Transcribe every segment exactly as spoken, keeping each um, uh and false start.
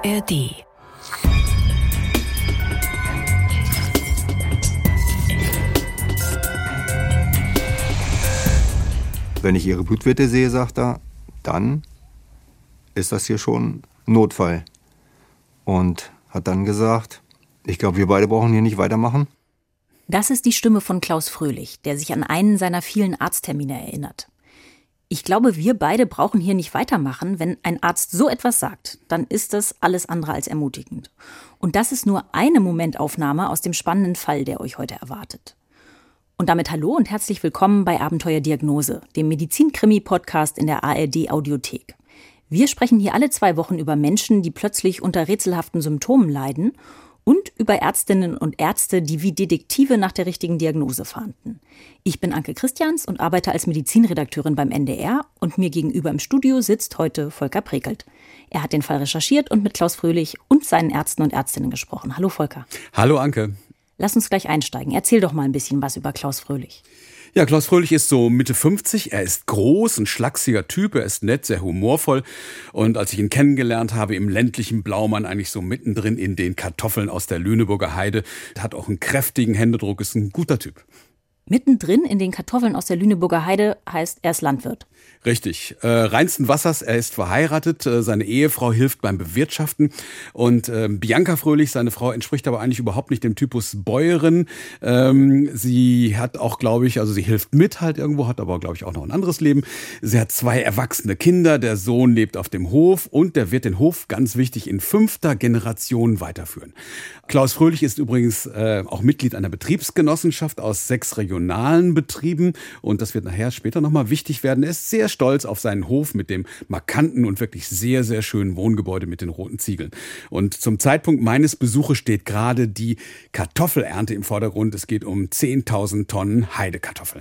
R D. Wenn ich Ihre Blutwerte sehe, sagt er, dann ist das hier schon Notfall. Und hat dann gesagt, ich glaube, wir beide brauchen hier nicht weitermachen. Das ist die Stimme von Klaus Fröhlich, der sich an einen seiner vielen Arzttermine erinnert. Ich glaube, wir beide brauchen hier nicht weitermachen. Wenn ein Arzt so etwas sagt, dann ist das alles andere als ermutigend. Und das ist nur eine Momentaufnahme aus dem spannenden Fall, der euch heute erwartet. Und damit hallo und herzlich willkommen bei Abenteuer Diagnose, dem Medizin-Krimi-Podcast in der A R D-Audiothek. Wir sprechen hier alle zwei Wochen über Menschen, die plötzlich unter rätselhaften Symptomen leiden und über Ärztinnen und Ärzte, die wie Detektive nach der richtigen Diagnose fahnden. Ich bin Anke Christians und arbeite als Medizinredakteurin beim N D R und mir gegenüber im Studio sitzt heute Volker Prekelt. Er hat den Fall recherchiert und mit Klaus Fröhlich und seinen Ärzten und Ärztinnen gesprochen. Hallo Volker. Hallo Anke. Lass uns gleich einsteigen. Erzähl doch mal ein bisschen was über Klaus Fröhlich. Ja, Klaus Fröhlich ist so Mitte fünfzig. Er ist groß, ein schlachsiger Typ. Er ist nett, sehr humorvoll. Und als ich ihn kennengelernt habe im ländlichen Blaumann, eigentlich so mittendrin in den Kartoffeln aus der Lüneburger Heide, hat auch einen kräftigen Händedruck, ist ein guter Typ. Mittendrin in den Kartoffeln aus der Lüneburger Heide heißt, er ist Landwirt. Richtig. Äh, reinsten Wassers, er ist verheiratet, äh, seine Ehefrau hilft beim Bewirtschaften und äh, Bianca Fröhlich, seine Frau, entspricht aber eigentlich überhaupt nicht dem Typus Bäuerin. Ähm, sie hat auch, glaube ich, also sie hilft mit halt irgendwo, hat aber, glaube ich, auch noch ein anderes Leben. Sie hat zwei erwachsene Kinder, der Sohn lebt auf dem Hof und der wird den Hof, ganz wichtig, in fünfter Generation weiterführen. Klaus Fröhlich ist übrigens äh, auch Mitglied einer Betriebsgenossenschaft aus sechs regionalen Betrieben und das wird nachher später nochmal wichtig werden. Er ist sehr stolz auf seinen Hof mit dem markanten und wirklich sehr, sehr schönen Wohngebäude mit den roten Ziegeln. Und zum Zeitpunkt meines Besuches steht gerade die Kartoffelernte im Vordergrund. Es geht um zehntausend Tonnen Heidekartoffeln.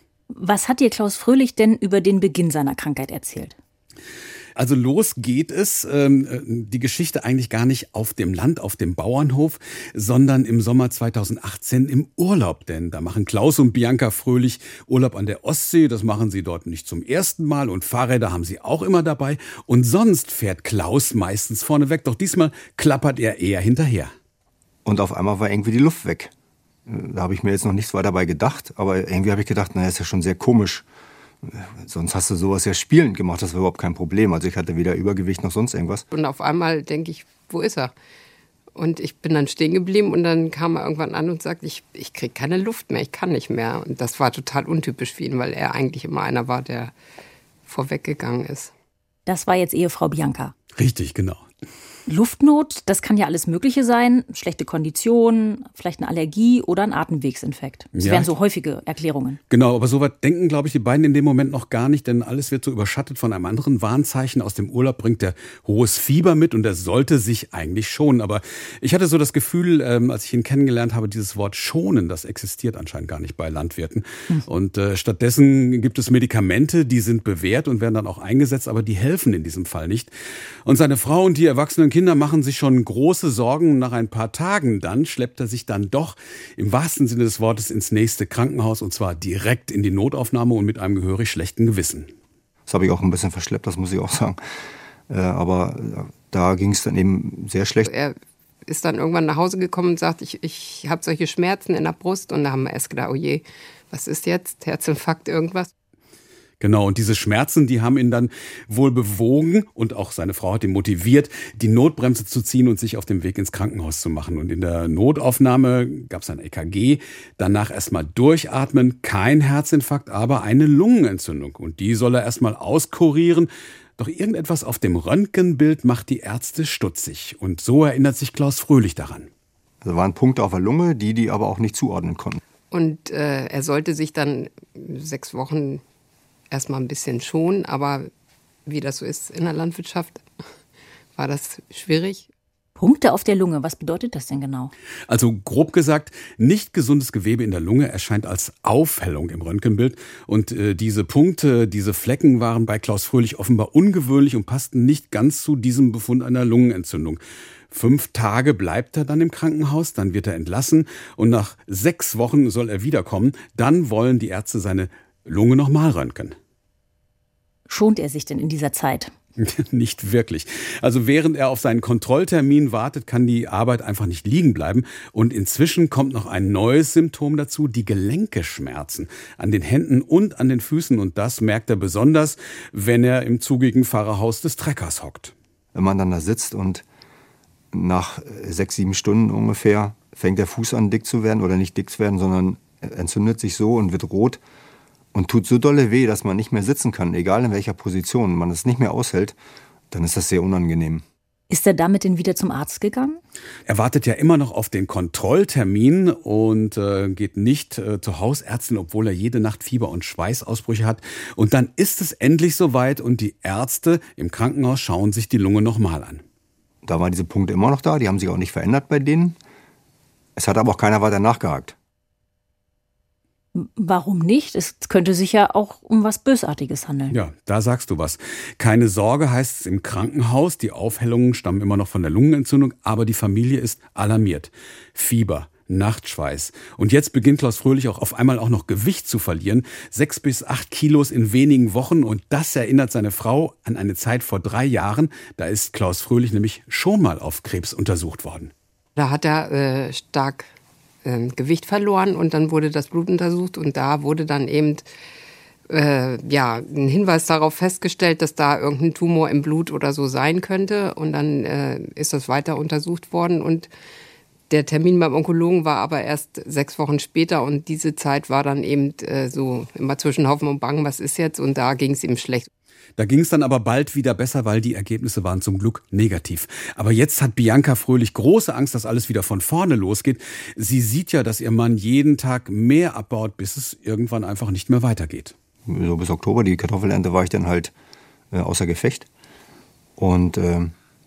Was hat dir Klaus Fröhlich denn über den Beginn seiner Krankheit erzählt? Also los geht es, ähm, die Geschichte eigentlich gar nicht auf dem Land, auf dem Bauernhof, sondern im Sommer zweitausendachtzehn im Urlaub. Denn da machen Klaus und Bianca Fröhlich Urlaub an der Ostsee. Das machen sie dort nicht zum ersten Mal. Und Fahrräder haben sie auch immer dabei. Und sonst fährt Klaus meistens vorne weg. Doch diesmal klappert er eher hinterher. Und auf einmal war irgendwie die Luft weg. Da habe ich mir jetzt noch nichts weiter dabei gedacht. Aber irgendwie habe ich gedacht, naja, ist ja schon sehr komisch. Sonst hast du sowas ja spielend gemacht, das war überhaupt kein Problem. Also ich hatte weder Übergewicht noch sonst irgendwas. Und auf einmal denke ich, wo ist er? Und ich bin dann stehen geblieben und dann kam er irgendwann an und sagte, ich, ich kriege keine Luft mehr, ich kann nicht mehr. Und das war total untypisch für ihn, weil er eigentlich immer einer war, der vorweggegangen ist. Das war jetzt Ehefrau Bianca. Richtig, genau. Luftnot, das kann ja alles Mögliche sein. Schlechte Kondition, vielleicht eine Allergie oder ein Atemwegsinfekt. Das ja. wären so häufige Erklärungen. Genau, aber so weit denken, glaube ich, die beiden in dem Moment noch gar nicht, denn alles wird so überschattet von einem anderen Warnzeichen. Aus dem Urlaub bringt er hohes Fieber mit und er sollte sich eigentlich schonen. Aber ich hatte so das Gefühl, ähm, als ich ihn kennengelernt habe, dieses Wort schonen, das existiert anscheinend gar nicht bei Landwirten. Hm. Und äh, stattdessen gibt es Medikamente, die sind bewährt und werden dann auch eingesetzt, aber die helfen in diesem Fall nicht. Und seine Frau und die erwachsenen Kinder machen sich schon große Sorgen. Nach ein paar Tagen dann schleppt er sich dann doch im wahrsten Sinne des Wortes ins nächste Krankenhaus und zwar direkt in die Notaufnahme und mit einem gehörig schlechten Gewissen. Das habe ich auch ein bisschen verschleppt, das muss ich auch sagen. Äh, aber da ging es dann eben sehr schlecht. Er ist dann irgendwann nach Hause gekommen und sagt, ich, ich habe solche Schmerzen in der Brust. Und da haben wir erst gedacht, oh je, was ist jetzt? Herzinfarkt, irgendwas? Genau, und diese Schmerzen, die haben ihn dann wohl bewogen und auch seine Frau hat ihn motiviert, die Notbremse zu ziehen und sich auf den Weg ins Krankenhaus zu machen. Und in der Notaufnahme gab es ein E K G, danach erstmal durchatmen, kein Herzinfarkt, aber eine Lungenentzündung. Und die soll er erstmal auskurieren. Doch irgendetwas auf dem Röntgenbild macht die Ärzte stutzig. Und so erinnert sich Klaus Fröhlich daran. Da waren Punkte auf der Lunge, die die aber auch nicht zuordnen konnten. Und äh, er sollte sich dann sechs Wochen erstmal ein bisschen schonen, aber wie das so ist in der Landwirtschaft, war das schwierig. Punkte auf der Lunge, was bedeutet das denn genau? Also grob gesagt, nicht gesundes Gewebe in der Lunge erscheint als Aufhellung im Röntgenbild. Und äh, diese Punkte, diese Flecken waren bei Klaus Fröhlich offenbar ungewöhnlich und passten nicht ganz zu diesem Befund einer Lungenentzündung. Fünf Tage bleibt er dann im Krankenhaus, dann wird er entlassen und nach sechs Wochen soll er wiederkommen. Dann wollen die Ärzte seine Lunge nochmal röntgen. Schont er sich denn in dieser Zeit? Nicht wirklich. Also während er auf seinen Kontrolltermin wartet, kann die Arbeit einfach nicht liegen bleiben. Und inzwischen kommt noch ein neues Symptom dazu, die Gelenkeschmerzen an den Händen und an den Füßen. Und das merkt er besonders, wenn er im zugigen Fahrerhaus des Treckers hockt. Wenn man dann da sitzt und nach sechs, sieben Stunden ungefähr fängt der Fuß an dick zu werden oder nicht dick zu werden, sondern entzündet sich so und wird rot und tut so dolle weh, dass man nicht mehr sitzen kann, egal in welcher Position, man es nicht mehr aushält, dann ist das sehr unangenehm. Ist er damit denn wieder zum Arzt gegangen? Er wartet ja immer noch auf den Kontrolltermin und äh, geht nicht äh, zur Hausärztin, obwohl er jede Nacht Fieber und Schweißausbrüche hat. Und dann ist es endlich soweit und die Ärzte im Krankenhaus schauen sich die Lunge nochmal an. Da waren diese Punkte immer noch da, die haben sich auch nicht verändert bei denen. Es hat aber auch keiner weiter nachgehakt. Warum nicht? Es könnte sich ja auch um was Bösartiges handeln. Ja, da sagst du was. Keine Sorge, heißt es im Krankenhaus. Die Aufhellungen stammen immer noch von der Lungenentzündung, aber die Familie ist alarmiert. Fieber, Nachtschweiß. Und jetzt beginnt Klaus Fröhlich auch auf einmal auch noch Gewicht zu verlieren. Sechs bis acht Kilos in wenigen Wochen. Und das erinnert seine Frau an eine Zeit vor drei Jahren. Da ist Klaus Fröhlich nämlich schon mal auf Krebs untersucht worden. Da hat er äh, stark äh, Gewicht verloren und dann wurde das Blut untersucht und da wurde dann eben äh, ja, ein Hinweis darauf festgestellt, dass da irgendein Tumor im Blut oder so sein könnte. Und dann äh, ist das weiter untersucht worden und der Termin beim Onkologen war aber erst sechs Wochen später und diese Zeit war dann eben äh, so immer zwischen Hoffen und Bangen, was ist jetzt? Und da ging es ihm schlecht. Da ging es dann aber bald wieder besser, weil die Ergebnisse waren zum Glück negativ. Aber jetzt hat Bianca Fröhlich große Angst, dass alles wieder von vorne losgeht. Sie sieht ja, dass ihr Mann jeden Tag mehr abbaut, bis es irgendwann einfach nicht mehr weitergeht. So bis Oktober, die Kartoffelernte, war ich dann halt äh, außer Gefecht. Und äh,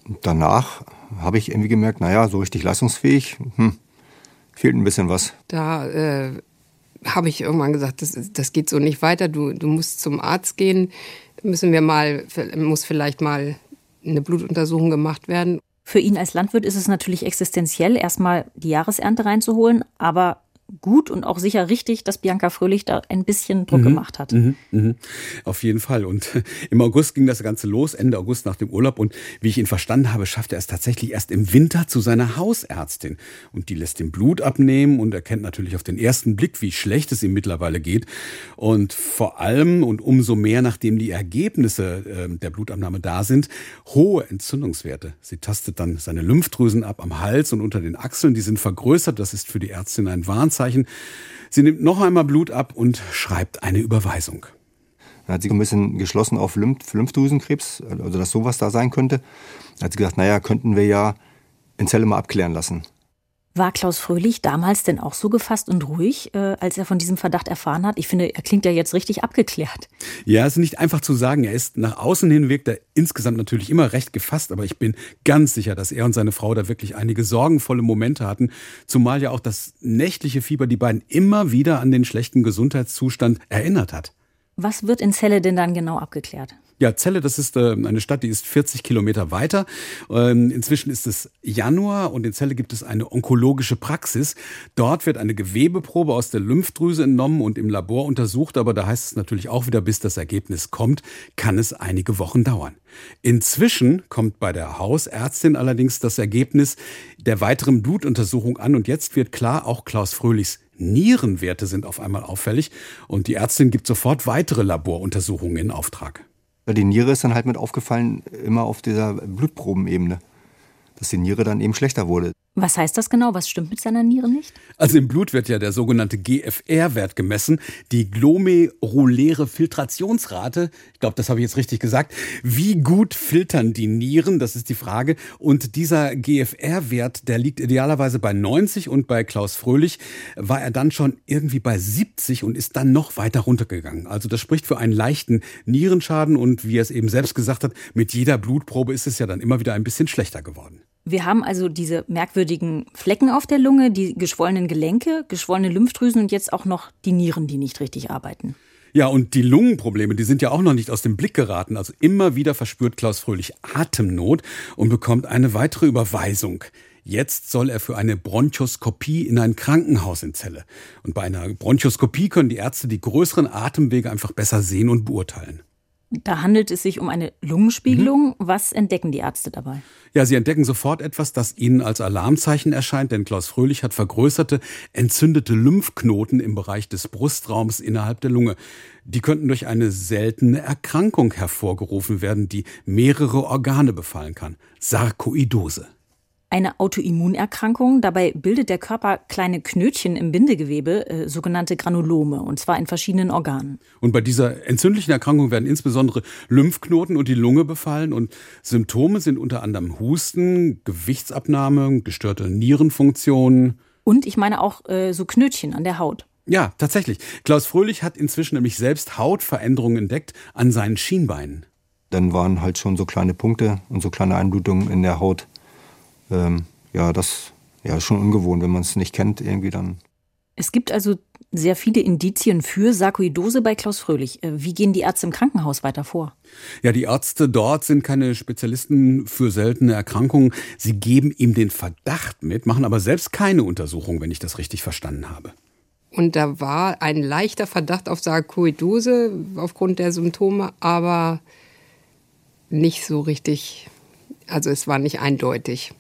danach habe ich irgendwie gemerkt, naja, so richtig leistungsfähig, hm, fehlt ein bisschen was. Da äh, habe ich irgendwann gesagt, das, das geht so nicht weiter, du, du musst zum Arzt gehen. Müssen wir mal, muss vielleicht mal eine Blutuntersuchung gemacht werden. Für ihn als Landwirt ist es natürlich existenziell, erstmal die Jahresernte reinzuholen, aber gut und auch sicher richtig, dass Bianca Fröhlich da ein bisschen Druck mhm, gemacht hat. Mhm, mhm. Auf jeden Fall. Und im August ging das Ganze los, Ende August nach dem Urlaub. Und wie ich ihn verstanden habe, schafft er es tatsächlich erst im Winter zu seiner Hausärztin. Und die lässt ihm Blut abnehmen und erkennt natürlich auf den ersten Blick, wie schlecht es ihm mittlerweile geht. Und vor allem und umso mehr, nachdem die Ergebnisse äh, der Blutabnahme da sind, hohe Entzündungswerte. Sie tastet dann seine Lymphdrüsen ab am Hals und unter den Achseln. Die sind vergrößert. Das ist für die Ärztin ein Warnzeichen. Sie nimmt noch einmal Blut ab und schreibt eine Überweisung. Dann hat sie ein bisschen geschlossen auf Lymph- Lymphdrüsenkrebs, also dass sowas da sein könnte. Dann hat sie gesagt, naja, könnten wir ja in Celle mal abklären lassen. War Klaus Fröhlich damals denn auch so gefasst und ruhig, äh, als er von diesem Verdacht erfahren hat? Ich finde, er klingt ja jetzt richtig abgeklärt. Ja, es ist nicht einfach zu sagen. Er ist nach außen hin wirkt er insgesamt natürlich immer recht gefasst, aber ich bin ganz sicher, dass er und seine Frau da wirklich einige sorgenvolle Momente hatten, zumal ja auch das nächtliche Fieber die beiden immer wieder an den schlechten Gesundheitszustand erinnert hat. Was wird in Celle denn dann genau abgeklärt? Ja, Celle, das ist äh, eine Stadt, die ist vierzig Kilometer weiter. Ähm, inzwischen ist es Januar und in Celle gibt es eine onkologische Praxis. Dort wird eine Gewebeprobe aus der Lymphdrüse entnommen und im Labor untersucht. Aber da heißt es natürlich auch wieder, bis das Ergebnis kommt, kann es einige Wochen dauern. Inzwischen kommt bei der Hausärztin allerdings das Ergebnis der weiteren Blutuntersuchung an. Und jetzt wird klar, auch Klaus Fröhlichs Nierenwerte sind auf einmal auffällig. Und die Ärztin gibt sofort weitere Laboruntersuchungen in Auftrag. Die Niere ist dann halt mit aufgefallen, immer auf dieser Blutprobenebene, dass die Niere dann eben schlechter wurde. Was heißt das genau? Was stimmt mit seiner Niere nicht? Also im Blut wird ja der sogenannte G F R-Wert gemessen, die glomeruläre Filtrationsrate. Ich glaube, das habe ich jetzt richtig gesagt. Wie gut filtern die Nieren? Das ist die Frage. Und dieser G F R-Wert, der liegt idealerweise bei neunzig und bei Klaus Fröhlich war er dann schon irgendwie bei siebzig und ist dann noch weiter runtergegangen. Also das spricht für einen leichten Nierenschaden und wie er es eben selbst gesagt hat, mit jeder Blutprobe ist es ja dann immer wieder ein bisschen schlechter geworden. Wir haben also diese merkwürdigen Flecken auf der Lunge, die geschwollenen Gelenke, geschwollene Lymphdrüsen und jetzt auch noch die Nieren, die nicht richtig arbeiten. Ja, und die Lungenprobleme, die sind ja auch noch nicht aus dem Blick geraten. Also immer wieder verspürt Klaus Fröhlich Atemnot und bekommt eine weitere Überweisung. Jetzt soll er für eine Bronchoskopie in ein Krankenhaus in Celle. Und bei einer Bronchoskopie können die Ärzte die größeren Atemwege einfach besser sehen und beurteilen. Da handelt es sich um eine Lungenspiegelung. Mhm. Was entdecken die Ärzte dabei? Ja, sie entdecken sofort etwas, das ihnen als Alarmzeichen erscheint, denn Klaus Fröhlich hat vergrößerte, entzündete Lymphknoten im Bereich des Brustraums innerhalb der Lunge. Die könnten durch eine seltene Erkrankung hervorgerufen werden, die mehrere Organe befallen kann. Sarkoidose. Eine Autoimmunerkrankung. Dabei bildet der Körper kleine Knötchen im Bindegewebe, äh, sogenannte Granulome, und zwar in verschiedenen Organen. Und bei dieser entzündlichen Erkrankung werden insbesondere Lymphknoten und die Lunge befallen. Und Symptome sind unter anderem Husten, Gewichtsabnahme, gestörte Nierenfunktion. Und ich meine auch äh, so Knötchen an der Haut. Ja, tatsächlich. Klaus Fröhlich hat inzwischen nämlich selbst Hautveränderungen entdeckt an seinen Schienbeinen. Dann waren halt schon so kleine Punkte und so kleine Einblutungen in der Haut. Ähm, ja, das ja, ist schon ungewohnt, wenn man es nicht kennt, irgendwie dann. Es gibt also sehr viele Indizien für Sarkoidose bei Klaus Fröhlich. Wie gehen die Ärzte im Krankenhaus weiter vor? Ja, die Ärzte dort sind keine Spezialisten für seltene Erkrankungen. Sie geben ihm den Verdacht mit, machen aber selbst keine Untersuchung, wenn ich das richtig verstanden habe. Und da war ein leichter Verdacht auf Sarkoidose aufgrund der Symptome, aber nicht so richtig, also es war nicht eindeutig.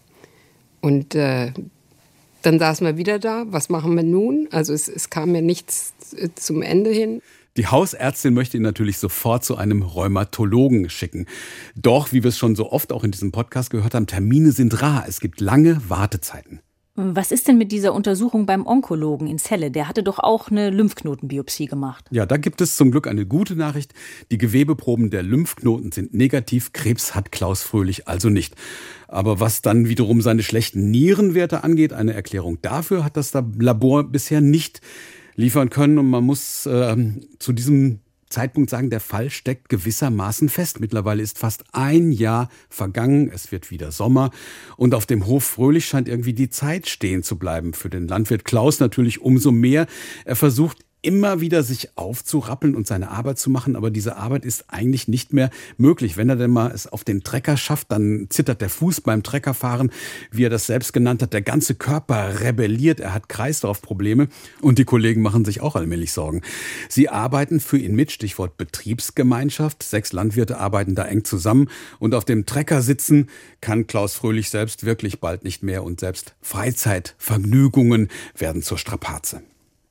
Und äh, dann saßen wir wieder da. Was machen wir nun? Also es, es kam ja nichts zum Ende hin. Die Hausärztin möchte ihn natürlich sofort zu einem Rheumatologen schicken. Doch, wie wir es schon so oft auch in diesem Podcast gehört haben, Termine sind rar. Es gibt lange Wartezeiten. Was ist denn mit dieser Untersuchung beim Onkologen in Celle? Der hatte doch auch eine Lymphknotenbiopsie gemacht. Ja, da gibt es zum Glück eine gute Nachricht. Die Gewebeproben der Lymphknoten sind negativ. Krebs hat Klaus Fröhlich also nicht. Aber was dann wiederum seine schlechten Nierenwerte angeht, eine Erklärung dafür hat das Labor bisher nicht liefern können. Und man muss äh, zu diesem Zeitpunkt sagen, der Fall steckt gewissermaßen fest. Mittlerweile ist fast ein Jahr vergangen, es wird wieder Sommer und auf dem Hof Fröhlich scheint irgendwie die Zeit stehen zu bleiben. Für den Landwirt Klaus natürlich umso mehr. Er versucht immer wieder sich aufzurappeln und seine Arbeit zu machen, aber diese Arbeit ist eigentlich nicht mehr möglich. Wenn er denn mal es auf den Trecker schafft, dann zittert der Fuß beim Treckerfahren, wie er das selbst genannt hat. Der ganze Körper rebelliert, er hat Kreislaufprobleme und die Kollegen machen sich auch allmählich Sorgen. Sie arbeiten für ihn mit, Stichwort Betriebsgemeinschaft. Sechs Landwirte arbeiten da eng zusammen und auf dem Trecker sitzen kann Klaus Fröhlich selbst wirklich bald nicht mehr und selbst Freizeitvergnügungen werden zur Strapaze.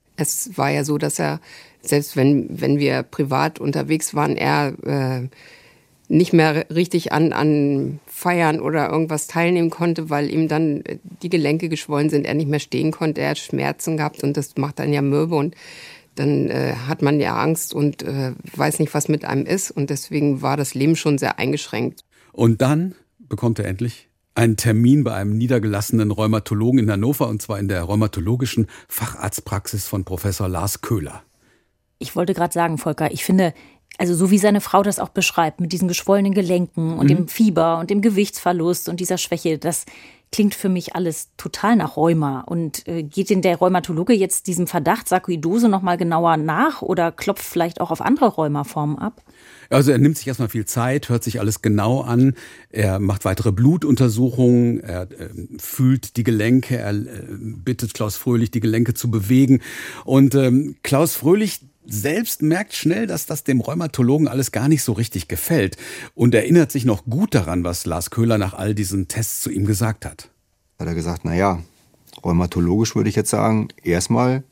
Es war ja so, dass er, selbst wenn, wenn wir privat unterwegs waren, er äh, nicht mehr richtig an, an Feiern oder irgendwas teilnehmen konnte, weil ihm dann die Gelenke geschwollen sind, er nicht mehr stehen konnte, er hat Schmerzen gehabt und das macht dann ja mürbe und dann äh, hat man ja Angst und äh, weiß nicht, was mit einem ist und deswegen war das Leben schon sehr eingeschränkt. Und dann bekommt er endlich einen Termin bei einem niedergelassenen Rheumatologen in Hannover, und zwar in der rheumatologischen Facharztpraxis von Professor Lars Köhler. Ich wollte gerade sagen, Volker, ich finde, also so wie seine Frau das auch beschreibt, mit diesen geschwollenen Gelenken und mhm. dem Fieber und dem Gewichtsverlust und dieser Schwäche, das klingt für mich alles total nach Rheuma. Und äh, geht denn der Rheumatologe jetzt diesem Verdacht Sarkoidose nochmal genauer nach oder klopft vielleicht auch auf andere Rheumaformen ab? Also er nimmt sich erstmal viel Zeit, hört sich alles genau an, er macht weitere Blutuntersuchungen, er äh, fühlt die Gelenke, er äh, bittet Klaus Fröhlich, die Gelenke zu bewegen. Und ähm, Klaus Fröhlich selbst merkt schnell, dass das dem Rheumatologen alles gar nicht so richtig gefällt und erinnert sich noch gut daran, was Lars Köhler nach all diesen Tests zu ihm gesagt hat. Hat er gesagt, naja, rheumatologisch würde ich jetzt sagen, erstmal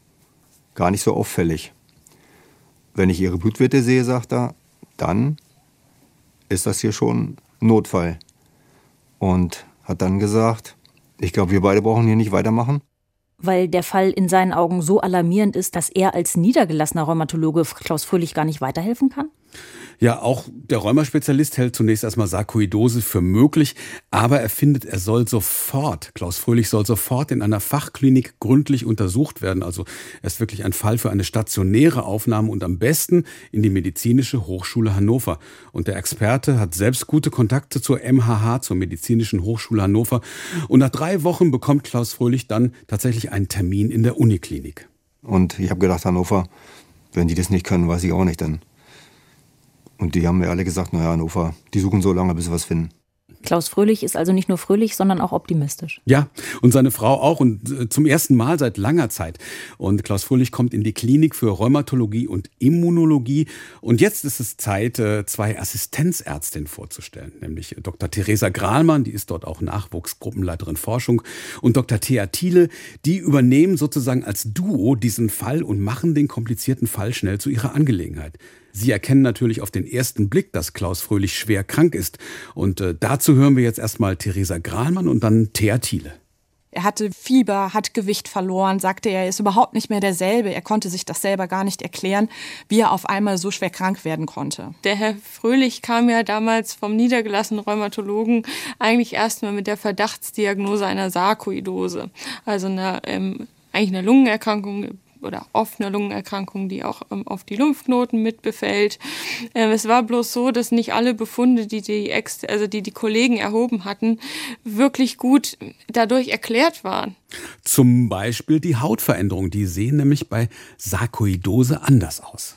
gar nicht so auffällig. Wenn ich Ihre Blutwerte sehe, sagt er, dann ist das hier schon Notfall. Und hat dann gesagt, ich glaube, wir beide brauchen hier nicht weitermachen. Weil der Fall in seinen Augen so alarmierend ist, dass er als niedergelassener Rheumatologe Klaus Fröhlich gar nicht weiterhelfen kann? Ja, auch der Rheumaspezialist hält zunächst erstmal Sarkoidose für möglich, aber er findet, er soll sofort, Klaus Fröhlich soll sofort in einer Fachklinik gründlich untersucht werden. Also er ist wirklich ein Fall für eine stationäre Aufnahme und am besten in die Medizinische Hochschule Hannover. Und der Experte hat selbst gute Kontakte zur M H H, zur Medizinischen Hochschule Hannover. Und nach drei Wochen bekommt Klaus Fröhlich dann tatsächlich einen Termin in der Uniklinik. Und ich habe gedacht, Hannover, wenn die das nicht können, weiß ich auch nicht, dann. Und die haben mir alle gesagt, naja, Hannover, die suchen so lange, bis sie was finden. Klaus Fröhlich ist also nicht nur fröhlich, sondern auch optimistisch. Ja, und seine Frau auch und zum ersten Mal seit langer Zeit. Und Klaus Fröhlich kommt in die Klinik für Rheumatologie und Immunologie. Und jetzt ist es Zeit, zwei Assistenzärztinnen vorzustellen, nämlich Doktor Theresa Grahlmann, die ist dort auch Nachwuchsgruppenleiterin Forschung, und Doktor Thea Thiele, die übernehmen sozusagen als Duo diesen Fall und machen den komplizierten Fall schnell zu ihrer Angelegenheit. Sie erkennen natürlich auf den ersten Blick, dass Klaus Fröhlich schwer krank ist. Und äh, dazu hören wir jetzt erstmal Theresa Grahlmann und dann Thea Thiele. Er hatte Fieber, hat Gewicht verloren, sagte, er ist überhaupt nicht mehr derselbe. Er konnte sich das selber gar nicht erklären, wie er auf einmal so schwer krank werden konnte. Der Herr Fröhlich kam ja damals vom niedergelassenen Rheumatologen eigentlich erstmal mit der Verdachtsdiagnose einer Sarkoidose, also einer, ähm, eigentlich einer Lungenerkrankung, oder offene Lungenerkrankung, die auch ähm, auf die Lymphknoten mitbefällt. Ähm, es war bloß so, dass nicht alle Befunde, die die, Ex- also die die Kollegen erhoben hatten, wirklich gut dadurch erklärt waren. Zum Beispiel die Hautveränderung. Die sehen nämlich bei Sarkoidose anders aus.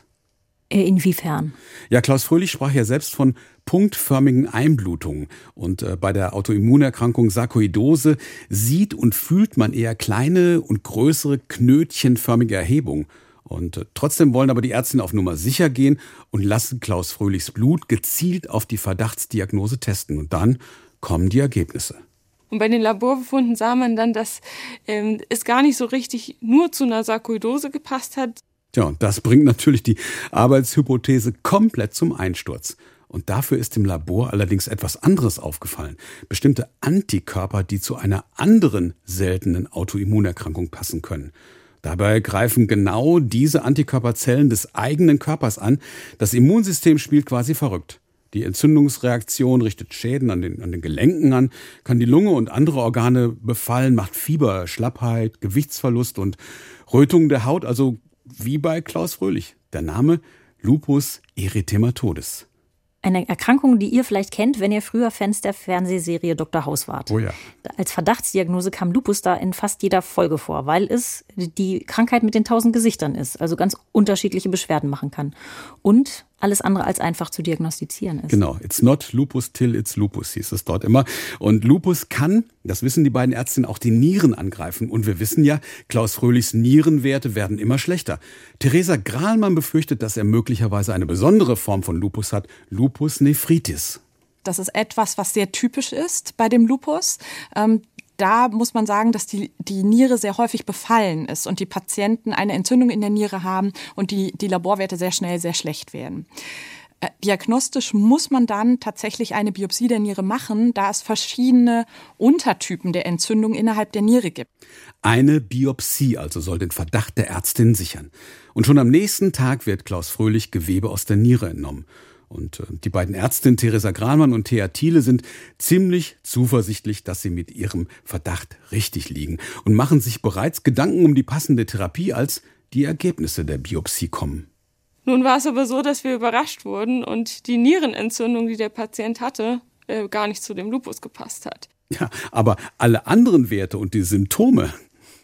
Inwiefern? Ja, Klaus Fröhlich sprach ja selbst von punktförmigen Einblutungen. Und äh, bei der Autoimmunerkrankung Sarkoidose sieht und fühlt man eher kleine und größere knötchenförmige Erhebungen. Und äh, trotzdem wollen aber die Ärztinnen auf Nummer sicher gehen und lassen Klaus Fröhlichs Blut gezielt auf die Verdachtsdiagnose testen. Und dann kommen die Ergebnisse. Und bei den Laborbefunden sah man dann, dass ähm, es gar nicht so richtig nur zu einer Sarkoidose gepasst hat. Ja, und das bringt natürlich die Arbeitshypothese komplett zum Einsturz. Und dafür ist im Labor allerdings etwas anderes aufgefallen. Bestimmte Antikörper, die zu einer anderen seltenen Autoimmunerkrankung passen können. Dabei greifen genau diese Antikörperzellen des eigenen Körpers an. Das Immunsystem spielt quasi verrückt. Die Entzündungsreaktion richtet Schäden an den, an den Gelenken an, kann die Lunge und andere Organe befallen, macht Fieber, Schlappheit, Gewichtsverlust und Rötungen der Haut, also wie bei Klaus Fröhlich. Der Name Lupus erythematodes. Eine Erkrankung, die ihr vielleicht kennt, wenn ihr früher Fans der Fernsehserie Doktor House wart. Oh ja. Als Verdachtsdiagnose kam Lupus da in fast jeder Folge vor, weil es die Krankheit mit den tausend Gesichtern ist, also ganz unterschiedliche Beschwerden machen kann. Und alles andere als einfach zu diagnostizieren ist. Genau, it's not lupus till it's lupus, hieß es dort immer. Und Lupus kann, das wissen die beiden Ärztinnen, auch die Nieren angreifen. Und wir wissen ja, Klaus Fröhlichs Nierenwerte werden immer schlechter. Theresa Grahlmann befürchtet, dass er möglicherweise eine besondere Form von Lupus hat, Lupus nephritis. Das ist etwas, was sehr typisch ist bei dem Lupus. Ähm, Da muss man sagen, dass die, die Niere sehr häufig befallen ist und die Patienten eine Entzündung in der Niere haben und die, die Laborwerte sehr schnell sehr schlecht werden. Äh, diagnostisch muss man dann tatsächlich eine Biopsie der Niere machen, da es verschiedene Untertypen der Entzündung innerhalb der Niere gibt. Eine Biopsie also soll den Verdacht der Ärztin sichern. Und schon am nächsten Tag wird Klaus Fröhlich Gewebe aus der Niere entnommen. Und die beiden Ärztinnen Theresa Grahlmann und Thea Thiele sind ziemlich zuversichtlich, dass sie mit ihrem Verdacht richtig liegen und machen sich bereits Gedanken um die passende Therapie, als die Ergebnisse der Biopsie kommen. Nun war es aber so, dass wir überrascht wurden und die Nierenentzündung, die der Patient hatte, äh, gar nicht zu dem Lupus gepasst hat. Ja, aber alle anderen Werte und die Symptome.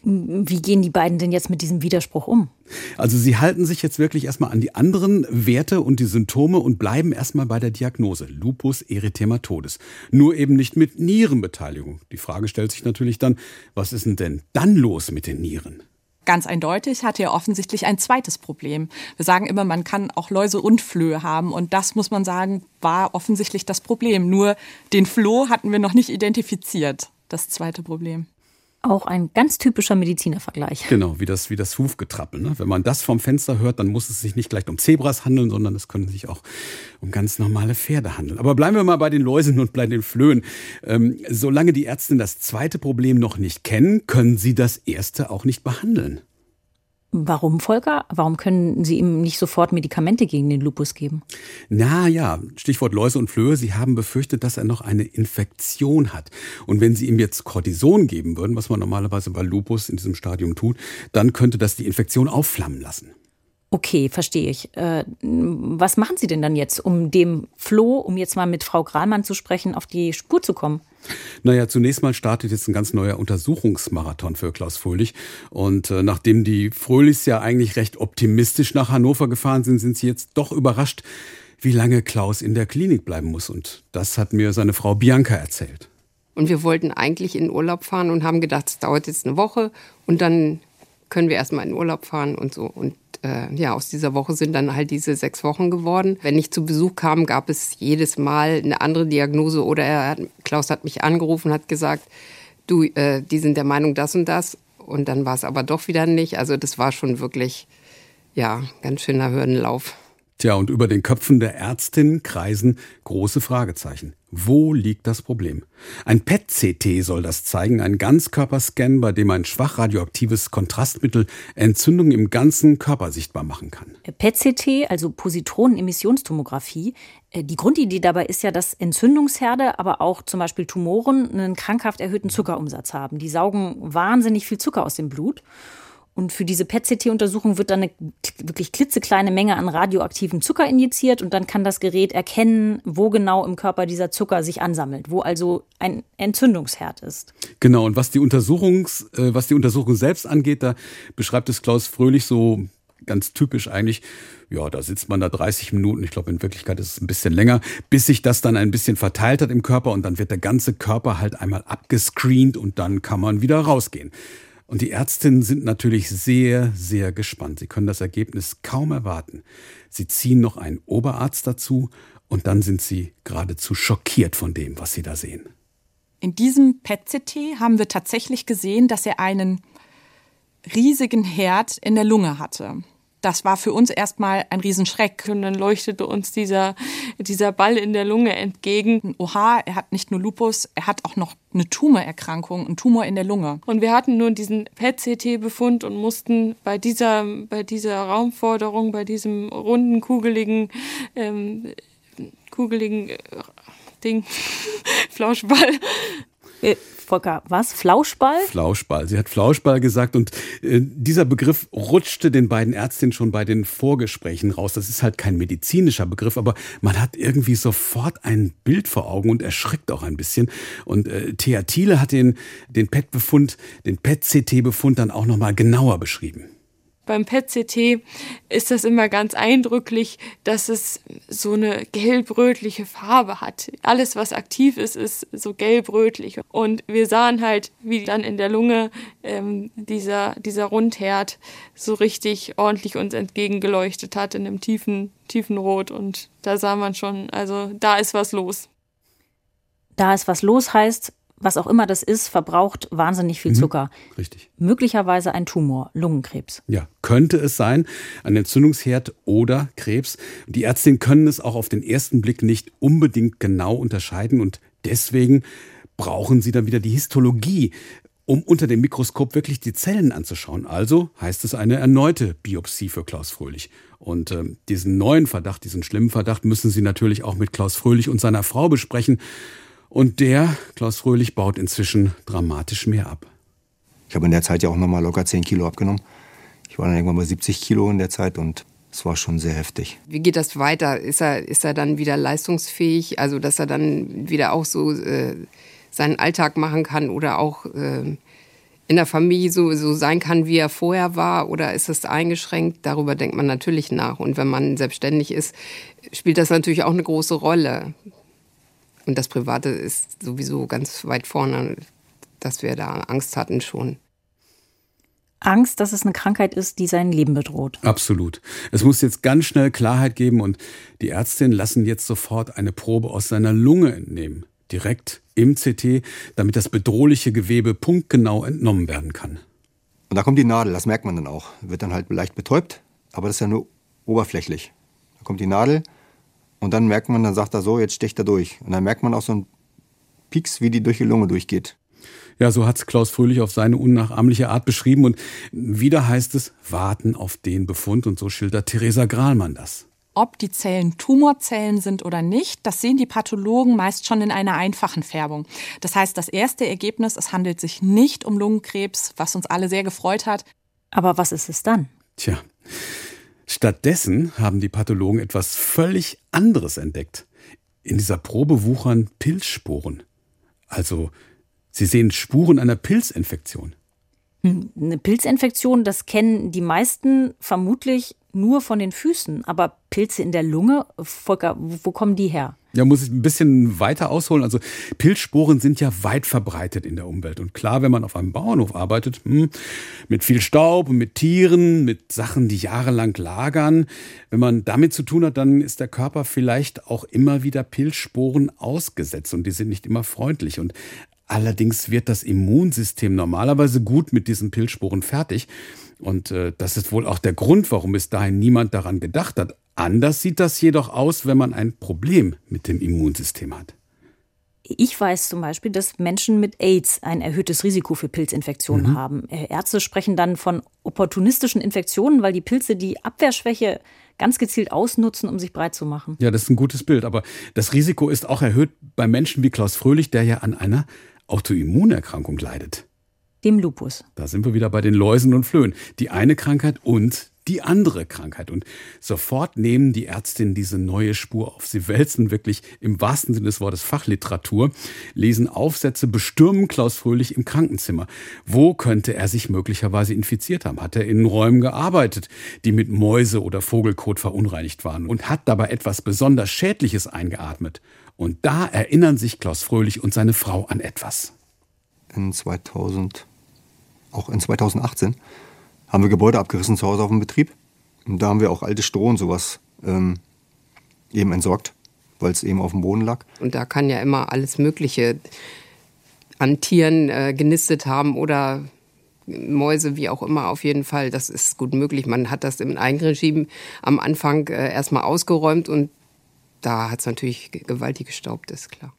Wie gehen die beiden denn jetzt mit diesem Widerspruch um? Also sie halten sich jetzt wirklich erstmal an die anderen Werte und die Symptome und bleiben erstmal bei der Diagnose Lupus erythematodes. Nur eben nicht mit Nierenbeteiligung. Die Frage stellt sich natürlich dann, was ist denn denn dann los mit den Nieren? Ganz eindeutig hatte er offensichtlich ein zweites Problem. Wir sagen immer, man kann auch Läuse und Flöhe haben und das, muss man sagen, war offensichtlich das Problem. Nur den Floh hatten wir noch nicht identifiziert, das zweite Problem. Auch ein ganz typischer Medizinervergleich. Genau, wie das, wie das Hufgetrappel. Ne? Wenn man das vom Fenster hört, dann muss es sich nicht gleich um Zebras handeln, sondern es können sich auch um ganz normale Pferde handeln. Aber bleiben wir mal bei den Läusen und bei den Flöhen. Ähm, solange die Ärzte das zweite Problem noch nicht kennen, können sie das erste auch nicht behandeln. Warum, Volker? Warum können Sie ihm nicht sofort Medikamente gegen den Lupus geben? Na ja, Stichwort Läuse und Flöhe. Sie haben befürchtet, dass er noch eine Infektion hat. Und wenn Sie ihm jetzt Cortison geben würden, was man normalerweise bei Lupus in diesem Stadium tut, dann könnte das die Infektion aufflammen lassen. Okay, verstehe ich. Äh, was machen Sie denn dann jetzt, um dem Floh, um jetzt mal mit Frau Grahlmann zu sprechen, auf die Spur zu kommen? Naja, zunächst mal startet jetzt ein ganz neuer Untersuchungsmarathon für Klaus Fröhlich. Und äh, nachdem die Fröhlichs ja eigentlich recht optimistisch nach Hannover gefahren sind, sind sie jetzt doch überrascht, wie lange Klaus in der Klinik bleiben muss. Und das hat mir seine Frau Bianca erzählt. Und wir wollten eigentlich in Urlaub fahren und haben gedacht, es dauert jetzt eine Woche und dann können wir erstmal in Urlaub fahren und so. Und äh, ja, aus dieser Woche sind dann halt diese sechs Wochen geworden. Wenn ich zu Besuch kam, gab es jedes Mal eine andere Diagnose oder er hat, Klaus hat mich angerufen, hat gesagt, du, äh, die sind der Meinung das und das. Und dann war es aber doch wieder nicht. Also das war schon wirklich, ja, ganz schöner Hürdenlauf. Tja, und über den Köpfen der Ärztinnen kreisen große Fragezeichen. Wo liegt das Problem? Ein P E T-C T soll das zeigen, ein Ganzkörperscan, bei dem ein schwach radioaktives Kontrastmittel Entzündungen im ganzen Körper sichtbar machen kann. P E T-C T, also Positronenemissionstomographie, die Grundidee dabei ist ja, dass Entzündungsherde, aber auch zum Beispiel Tumoren einen krankhaft erhöhten Zuckerumsatz haben. Die saugen wahnsinnig viel Zucker aus dem Blut. Und für diese P E T-C T-Untersuchung wird dann eine wirklich klitzekleine Menge an radioaktivem Zucker injiziert und dann kann das Gerät erkennen, wo genau im Körper dieser Zucker sich ansammelt, wo also ein Entzündungsherd ist. Genau, und was die, Untersuchungs, äh, was die Untersuchung selbst angeht, da beschreibt es Klaus Fröhlich so ganz typisch eigentlich. Ja, da sitzt man da dreißig Minuten, ich glaube in Wirklichkeit ist es ein bisschen länger, bis sich das dann ein bisschen verteilt hat im Körper und dann wird der ganze Körper halt einmal abgescreent und dann kann man wieder rausgehen. Und die Ärztinnen sind natürlich sehr, sehr gespannt. Sie können das Ergebnis kaum erwarten. Sie ziehen noch einen Oberarzt dazu und dann sind sie geradezu schockiert von dem, was sie da sehen. In diesem P E T-C T haben wir tatsächlich gesehen, dass er einen riesigen Herd in der Lunge hatte. Das war für uns erstmal ein Riesenschreck. Und dann leuchtete uns dieser, dieser Ball in der Lunge entgegen. Oha, er hat nicht nur Lupus, er hat auch noch eine Tumorerkrankung, einen Tumor in der Lunge. Und wir hatten nur diesen P E T-C T-Befund und mussten bei dieser, bei dieser Raumforderung, bei diesem runden, kugeligen, ähm, kugeligen äh, Ding, Flauschball, Äh, Volker, was? Flauschball? Flauschball. Sie hat Flauschball gesagt und äh, dieser Begriff rutschte den beiden Ärztinnen schon bei den Vorgesprächen raus. Das ist halt kein medizinischer Begriff, aber man hat irgendwie sofort ein Bild vor Augen und erschrickt auch ein bisschen. Und äh, Thea Thiele hat den, den P E T-Befund, den P E T-C T-Befund dann auch nochmal genauer beschrieben. Beim P E T-C T ist das immer ganz eindrücklich, dass es so eine gelb-rötliche Farbe hat. Alles, was aktiv ist, ist so gelb-rötlich. Und wir sahen halt, wie dann in der Lunge ähm, dieser, dieser Rundherd so richtig ordentlich uns entgegengeleuchtet hat in einem tiefen, tiefen Rot. Und da sah man schon, also da ist was los. Da ist was los heißt, was auch immer das ist, verbraucht wahnsinnig viel Zucker. Mhm, richtig. Möglicherweise ein Tumor, Lungenkrebs. Ja, könnte es sein, ein Entzündungsherd oder Krebs. Die Ärztinnen können es auch auf den ersten Blick nicht unbedingt genau unterscheiden und deswegen brauchen sie dann wieder die Histologie, um unter dem Mikroskop wirklich die Zellen anzuschauen. Also heißt es eine erneute Biopsie für Klaus Fröhlich. Und äh, diesen neuen Verdacht, diesen schlimmen Verdacht müssen sie natürlich auch mit Klaus Fröhlich und seiner Frau besprechen. Und der, Klaus Fröhlich, baut inzwischen dramatisch mehr ab. Ich habe in der Zeit ja auch nochmal locker zehn Kilo abgenommen. Ich war dann irgendwann bei siebzig Kilo in der Zeit und es war schon sehr heftig. Wie geht das weiter? Ist er, ist er dann wieder leistungsfähig? Also, dass er dann wieder auch so äh, seinen Alltag machen kann oder auch äh, in der Familie so, so sein kann, wie er vorher war? Oder ist das eingeschränkt? Darüber denkt man natürlich nach. Und wenn man selbstständig ist, spielt das natürlich auch eine große Rolle. Und das Private ist sowieso ganz weit vorne, dass wir da Angst hatten schon. Angst, dass es eine Krankheit ist, die sein Leben bedroht. Absolut. Es muss jetzt ganz schnell Klarheit geben und die Ärztinnen lassen jetzt sofort eine Probe aus seiner Lunge entnehmen. Direkt im C T, damit das bedrohliche Gewebe punktgenau entnommen werden kann. Und da kommt die Nadel, das merkt man dann auch. Wird dann halt leicht betäubt, aber das ist ja nur oberflächlich. Da kommt die Nadel. Und dann merkt man, dann sagt er so, jetzt sticht er durch. Und dann merkt man auch so einen Pieks, wie die durch die Lunge durchgeht. Ja, so hat's Klaus Fröhlich auf seine unnachahmliche Art beschrieben. Und wieder heißt es, warten auf den Befund. Und so schildert Theresa Grahlmann das. Ob die Zellen Tumorzellen sind oder nicht, das sehen die Pathologen meist schon in einer einfachen Färbung. Das heißt, das erste Ergebnis, es handelt sich nicht um Lungenkrebs, was uns alle sehr gefreut hat. Aber was ist es dann? Tja. Stattdessen haben die Pathologen etwas völlig anderes entdeckt. In dieser Probe wuchern Pilzsporen. Also, sie sehen Spuren einer Pilzinfektion. Eine Pilzinfektion, das kennen die meisten vermutlich nur von den Füßen. Aber Pilze in der Lunge, Volker, wo kommen die her? Ja, muss ich ein bisschen weiter ausholen. Also Pilzsporen sind ja weit verbreitet in der Umwelt. Und klar, wenn man auf einem Bauernhof arbeitet, hm, mit viel Staub und mit Tieren, mit Sachen, die jahrelang lagern, wenn man damit zu tun hat, dann ist der Körper vielleicht auch immer wieder Pilzsporen ausgesetzt. Und die sind nicht immer freundlich. Und allerdings wird das Immunsystem normalerweise gut mit diesen Pilzsporen fertig. Und äh, das ist wohl auch der Grund, warum bis dahin niemand daran gedacht hat. Anders sieht das jedoch aus, wenn man ein Problem mit dem Immunsystem hat. Ich weiß zum Beispiel, dass Menschen mit AIDS ein erhöhtes Risiko für Pilzinfektionen mhm. haben. Ärzte sprechen dann von opportunistischen Infektionen, weil die Pilze die Abwehrschwäche ganz gezielt ausnutzen, um sich breit zu machen. Ja, das ist ein gutes Bild. Aber das Risiko ist auch erhöht bei Menschen wie Klaus Fröhlich, der ja an einer Autoimmunerkrankung leidet. Dem Lupus. Da sind wir wieder bei den Läusen und Flöhen. Die eine Krankheit und die andere Krankheit. Und sofort nehmen die Ärztinnen diese neue Spur auf. Sie wälzen wirklich im wahrsten Sinne des Wortes Fachliteratur, lesen Aufsätze, bestürmen Klaus Fröhlich im Krankenzimmer. Wo könnte er sich möglicherweise infiziert haben? Hat er in Räumen gearbeitet, die mit Mäuse- oder Vogelkot verunreinigt waren und hat dabei etwas besonders Schädliches eingeatmet? Und da erinnern sich Klaus Fröhlich und seine Frau an etwas. In zweitausend, auch in zweitausendachtzehn haben wir Gebäude abgerissen zu Hause auf dem Betrieb. Und da haben wir auch alte Stroh und sowas ähm, eben entsorgt, weil es eben auf dem Boden lag. Und da kann ja immer alles Mögliche an Tieren äh, genistet haben oder Mäuse, wie auch immer, auf jeden Fall. Das ist gut möglich. Man hat das im Eigenregime am Anfang äh, erstmal ausgeräumt und da hat es natürlich gewaltig gestaubt, ist klar.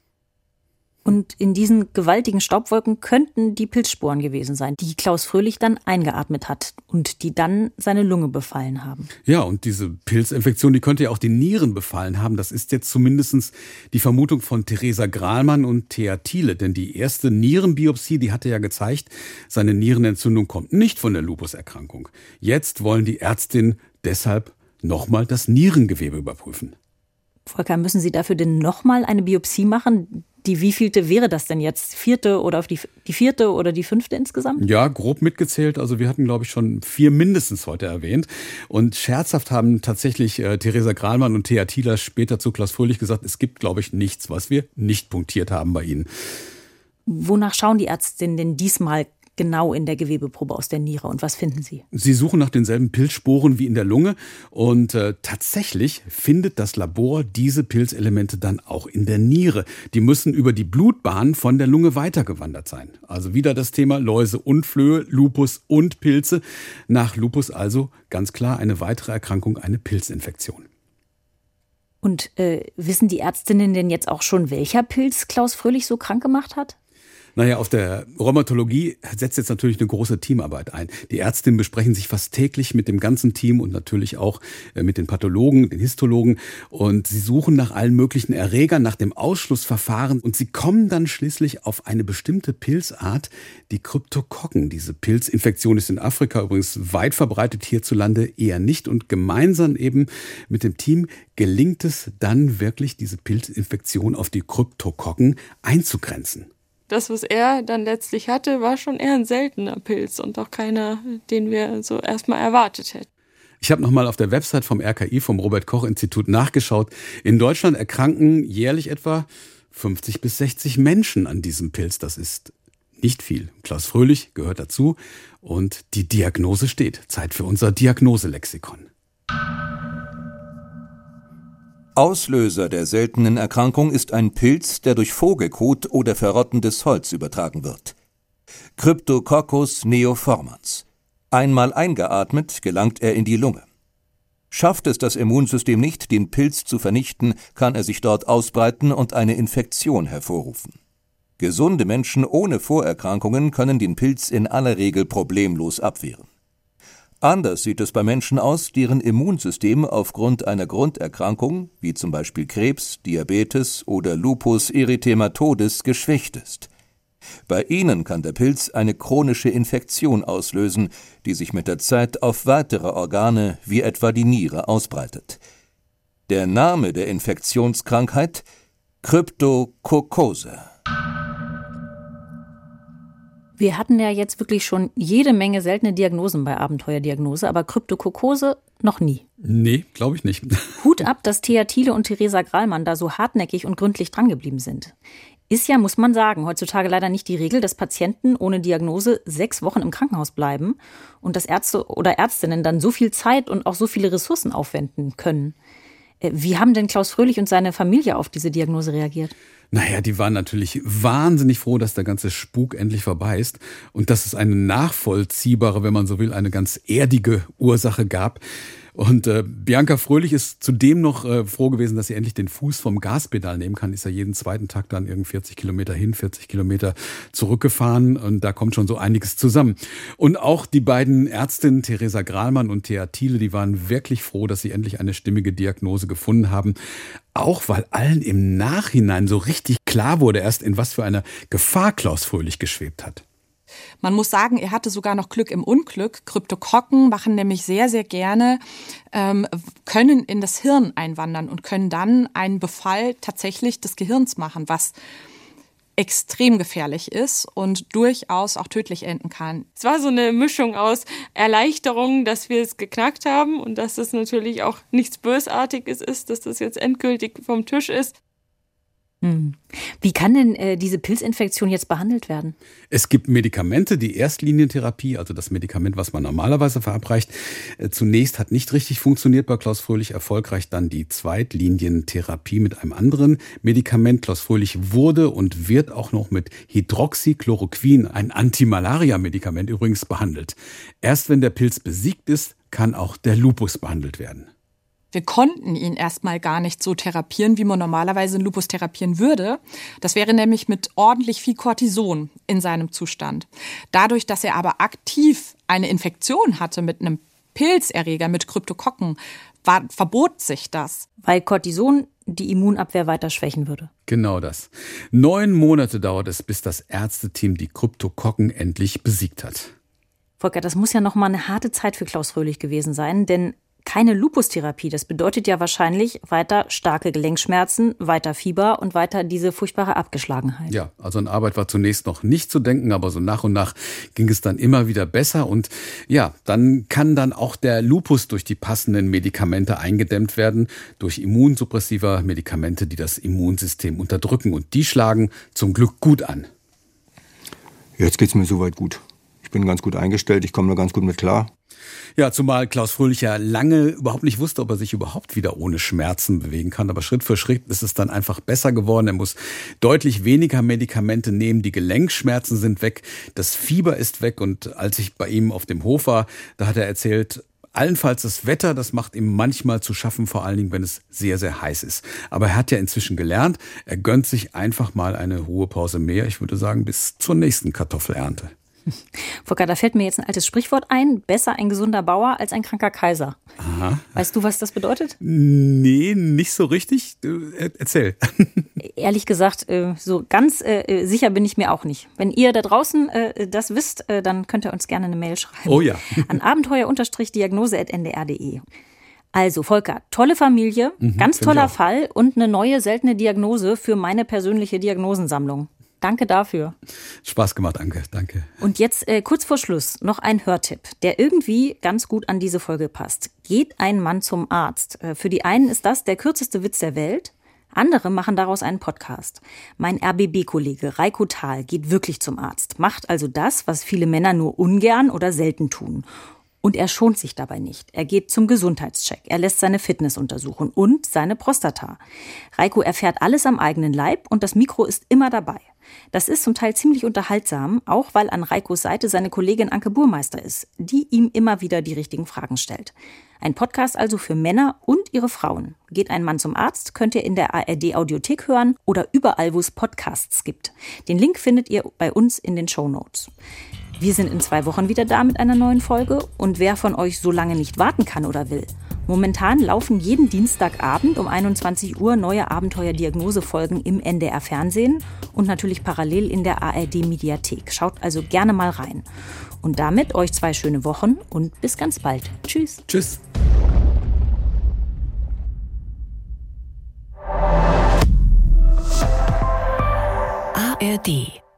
Und in diesen gewaltigen Staubwolken könnten die Pilzsporen gewesen sein, die Klaus Fröhlich dann eingeatmet hat und die dann seine Lunge befallen haben. Ja, und diese Pilzinfektion, die könnte ja auch die Nieren befallen haben. Das ist jetzt zumindest die Vermutung von Theresa Grahlmann und Thea Thiele. Denn die erste Nierenbiopsie, die hatte ja gezeigt, seine Nierenentzündung kommt nicht von der Lupuserkrankung. Jetzt wollen die Ärztinnen deshalb nochmal das Nierengewebe überprüfen. Volker, müssen Sie dafür denn nochmal eine Biopsie machen? Die wievielte wäre das denn jetzt? Vierte oder die, die vierte oder die fünfte insgesamt? Ja, grob mitgezählt. Also wir hatten, glaube ich, schon vier mindestens heute erwähnt. Und scherzhaft haben tatsächlich äh, Theresa Grahlmann und Thea Thiele später zu Klaus Fröhlich gesagt, es gibt, glaube ich, nichts, was wir nicht punktiert haben bei Ihnen. Wonach schauen die Ärztinnen denn diesmal genau in der Gewebeprobe aus der Niere und was finden Sie? Sie suchen nach denselben Pilzsporen wie in der Lunge und äh, tatsächlich findet das Labor diese Pilzelemente dann auch in der Niere. Die müssen über die Blutbahn von der Lunge weitergewandert sein. Also wieder das Thema Läuse und Flöhe, Lupus und Pilze. Nach Lupus also ganz klar eine weitere Erkrankung, eine Pilzinfektion. Und äh, wissen die Ärztinnen denn jetzt auch schon, welcher Pilz Klaus Fröhlich so krank gemacht hat? Naja, auf der Rheumatologie setzt jetzt natürlich eine große Teamarbeit ein. Die Ärztinnen besprechen sich fast täglich mit dem ganzen Team und natürlich auch mit den Pathologen, den Histologen. Und sie suchen nach allen möglichen Erregern, nach dem Ausschlussverfahren. Und sie kommen dann schließlich auf eine bestimmte Pilzart, die Kryptokokken. Diese Pilzinfektion ist in Afrika übrigens weit verbreitet, hierzulande eher nicht. Und gemeinsam eben mit dem Team gelingt es dann wirklich, diese Pilzinfektion auf die Kryptokokken einzugrenzen. Das, was er dann letztlich hatte, war schon eher ein seltener Pilz und auch keiner, den wir so erstmal erwartet hätten. Ich habe nochmal auf der Website vom R K I, vom Robert-Koch-Institut, nachgeschaut. In Deutschland erkranken jährlich etwa fünfzig bis sechzig Menschen an diesem Pilz. Das ist nicht viel. Klaus Fröhlich gehört dazu und die Diagnose steht. Zeit für unser Diagnoselexikon. Auslöser der seltenen Erkrankung ist ein Pilz, der durch Vogelkot oder verrottendes Holz übertragen wird. Cryptococcus neoformans. Einmal eingeatmet, gelangt er in die Lunge. Schafft es das Immunsystem nicht, den Pilz zu vernichten, kann er sich dort ausbreiten und eine Infektion hervorrufen. Gesunde Menschen ohne Vorerkrankungen können den Pilz in aller Regel problemlos abwehren. Anders sieht es bei Menschen aus, deren Immunsystem aufgrund einer Grunderkrankung, wie zum Beispiel Krebs, Diabetes oder Lupus erythematodes, geschwächt ist. Bei ihnen kann der Pilz eine chronische Infektion auslösen, die sich mit der Zeit auf weitere Organe, wie etwa die Niere, ausbreitet. Der Name der Infektionskrankheit: Kryptokokkose. Wir hatten ja jetzt wirklich schon jede Menge seltene Diagnosen bei Abenteuerdiagnose, aber Kryptokokose noch nie. Nee, glaube ich nicht. Hut ab, dass Thea Thiele und Theresa Grallmann da so hartnäckig und gründlich drangeblieben sind. Ist ja, muss man sagen, heutzutage leider nicht die Regel, dass Patienten ohne Diagnose sechs Wochen im Krankenhaus bleiben und dass Ärzte oder Ärztinnen dann so viel Zeit und auch so viele Ressourcen aufwenden können. Wie haben denn Klaus Fröhlich und seine Familie auf diese Diagnose reagiert? Naja, die waren natürlich wahnsinnig froh, dass der ganze Spuk endlich vorbei ist und dass es eine nachvollziehbare, wenn man so will, eine ganz erdige Ursache gab. Und äh, Bianca Fröhlich ist zudem noch äh, froh gewesen, dass sie endlich den Fuß vom Gaspedal nehmen kann. Ist ja jeden zweiten Tag dann irgendwie vierzig Kilometer hin, vierzig Kilometer zurückgefahren. Und da kommt schon so einiges zusammen. Und auch die beiden Ärztinnen, Theresa Grallmann und Thea Thiele, die waren wirklich froh, dass sie endlich eine stimmige Diagnose gefunden haben. Auch weil allen im Nachhinein so richtig klar wurde, erst in was für einer Gefahr Klaus Fröhlich geschwebt hat. Man muss sagen, er hatte sogar noch Glück im Unglück. Kryptokokken machen nämlich sehr, sehr gerne, ähm, können in das Hirn einwandern und können dann einen Befall tatsächlich des Gehirns machen, was extrem gefährlich ist und durchaus auch tödlich enden kann. Es war so eine Mischung aus Erleichterung, dass wir es geknackt haben und dass es natürlich auch nichts Bösartiges ist, dass das jetzt endgültig vom Tisch ist. Hm. Wie kann denn äh, diese Pilzinfektion jetzt behandelt werden? Es gibt Medikamente, die Erstlinientherapie, also das Medikament, was man normalerweise verabreicht. Äh, zunächst hat nicht richtig funktioniert bei Klaus Fröhlich, erfolgreich dann die Zweitlinientherapie mit einem anderen Medikament. Klaus Fröhlich wurde und wird auch noch mit Hydroxychloroquin, ein Antimalaria-Medikament übrigens, behandelt. Erst wenn der Pilz besiegt ist, kann auch der Lupus behandelt werden. Wir konnten ihn erstmal gar nicht so therapieren, wie man normalerweise einen Lupus therapieren würde. Das wäre nämlich mit ordentlich viel Cortison in seinem Zustand. Dadurch, dass er aber aktiv eine Infektion hatte mit einem Pilzerreger, mit Kryptokokken, war, verbot sich das. Weil Cortison die Immunabwehr weiter schwächen würde. Genau das. Neun Monate dauert es, bis das Ärzteteam die Kryptokokken endlich besiegt hat. Volker, das muss ja noch mal eine harte Zeit für Klaus Fröhlich gewesen sein, denn keine Lupustherapie, das bedeutet ja wahrscheinlich weiter starke Gelenkschmerzen, weiter Fieber und weiter diese furchtbare Abgeschlagenheit. Ja, also an Arbeit war zunächst noch nicht zu denken, aber so nach und nach ging es dann immer wieder besser. Und ja, dann kann dann auch der Lupus durch die passenden Medikamente eingedämmt werden, durch immunsuppressive Medikamente, die das Immunsystem unterdrücken. Und die schlagen zum Glück gut an. Jetzt geht's mir soweit gut. Ich bin ganz gut eingestellt, ich komme da ganz gut mit klar. Ja, zumal Klaus Fröhlich ja lange überhaupt nicht wusste, ob er sich überhaupt wieder ohne Schmerzen bewegen kann. Aber Schritt für Schritt ist es dann einfach besser geworden. Er muss deutlich weniger Medikamente nehmen. Die Gelenkschmerzen sind weg. Das Fieber ist weg. Und als ich bei ihm auf dem Hof war, da hat er erzählt, allenfalls das Wetter, das macht ihm manchmal zu schaffen, vor allen Dingen, wenn es sehr, sehr heiß ist. Aber er hat ja inzwischen gelernt, er gönnt sich einfach mal eine Ruhepause mehr. Ich würde sagen, bis zur nächsten Kartoffelernte. Volker, da fällt mir jetzt ein altes Sprichwort ein. Besser ein gesunder Bauer als ein kranker Kaiser. Aha. Weißt du, was das bedeutet? Nee, nicht so richtig. Erzähl. Ehrlich gesagt, so ganz sicher bin ich mir auch nicht. Wenn ihr da draußen das wisst, dann könnt ihr uns gerne eine Mail schreiben. Oh ja. An abenteuer-diagnose at n d r punkt d e. Also Volker, tolle Familie, mhm, ganz toller Fall und eine neue seltene Diagnose für meine persönliche Diagnosensammlung. Danke dafür. Spaß gemacht, Anke. Danke. Und jetzt äh, kurz vor Schluss noch ein Hörtipp, der irgendwie ganz gut an diese Folge passt. Geht ein Mann zum Arzt. Äh, für die einen ist das der kürzeste Witz der Welt. Andere machen daraus einen Podcast. Mein R B B-Kollege Reiko Thal geht wirklich zum Arzt. Macht also das, was viele Männer nur ungern oder selten tun. Und er schont sich dabei nicht. Er geht zum Gesundheitscheck. Er lässt seine Fitness untersuchen und seine Prostata. Reiko erfährt alles am eigenen Leib und das Mikro ist immer dabei. Das ist zum Teil ziemlich unterhaltsam, auch weil an Reikos Seite seine Kollegin Anke Burmeister ist, die ihm immer wieder die richtigen Fragen stellt. Ein Podcast also für Männer und ihre Frauen. Geht ein Mann zum Arzt, könnt ihr in der A R D-Audiothek hören oder überall, wo es Podcasts gibt. Den Link findet ihr bei uns in den Shownotes. Wir sind in zwei Wochen wieder da mit einer neuen Folge. Und wer von euch so lange nicht warten kann oder will, momentan laufen jeden Dienstagabend um einundzwanzig Uhr neue Abenteuer-Diagnose-Folgen im N D R-Fernsehen und natürlich parallel in der A R D-Mediathek. Schaut also gerne mal rein. Und damit euch zwei schöne Wochen und bis ganz bald. Tschüss. Tschüss. A R D